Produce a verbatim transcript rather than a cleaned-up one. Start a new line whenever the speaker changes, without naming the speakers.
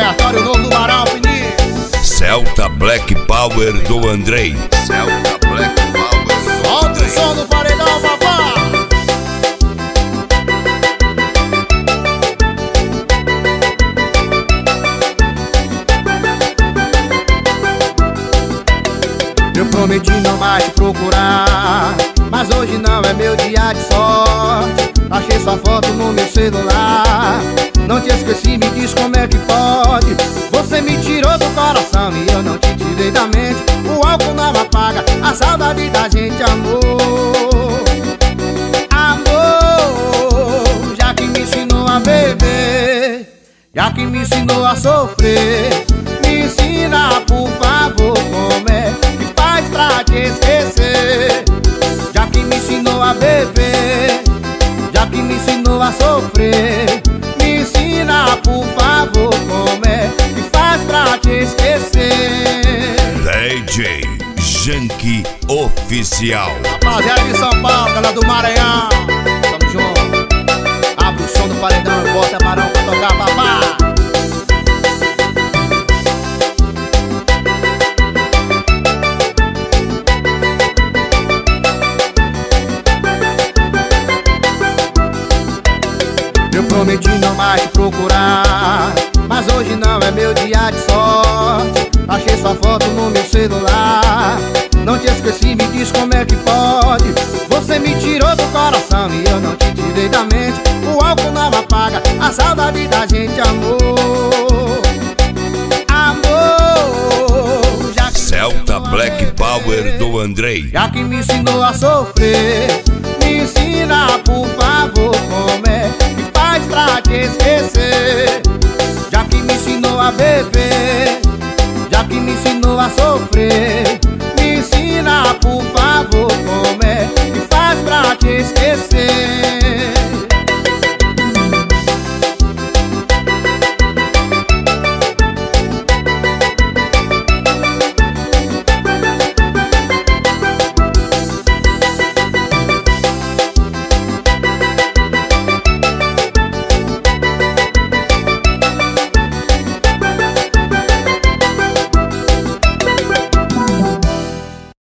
aleatório novo do Barão Pini.
Celta Black Power do Andrei. Celta Black Power do
Solta o som do paredão, papá. Eu prometi não mais te procurar, mas hoje não é meu dia de sorte. Achei sua foto no meu celular, não te esqueci, me diz como é que pode. Você me tirou do coração e eu não te tirei da mente. O álcool não apaga a saudade da gente, amor. Amor, já que me ensinou a beber, já que me ensinou a sofrer, me ensina, por favor, como é que faz pra te esquecer. Já que me ensinou a beber, já que me ensinou a sofrer, me ensina, por favor, como é que faz pra te esquecer.
D J Janky Oficial.
Rapaziada de São Paulo, galera do Maranhão, tamo junto. Abre o som do paredão e bota Barão pra tocar, papá. Eu prometi não mais te procurar, mas hoje não é meu dia de sorte. Achei sua foto no meu celular, não te esqueci, me diz como é que pode. Você me tirou do coração e eu não te tirei da mente. O álcool não apaga a saudade da gente, amor. Amor, já que
Celta Black Power do Andrei.
Já que me ensinou a sofrer, me ensina, por favor, como é que faz pra te esquecer. Já que me ensinou a beber, já que me ensinou a sofrer, me ensina, por favor, como é que faz pra te esquecer.